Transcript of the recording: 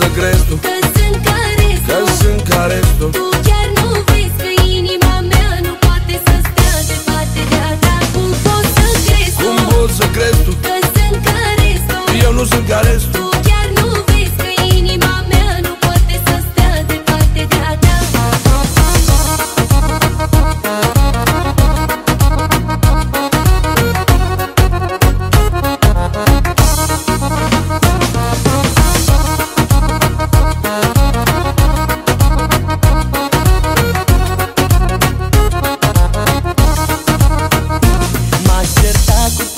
crezi tu că sunt ca restul? Tu chiar nu vezi că inima mea nu poate să stea departe de a ta? Cum poți să crezi tu? Cum poți să crezi tu Că sunt ca restul? Eu nu sunt ca restul.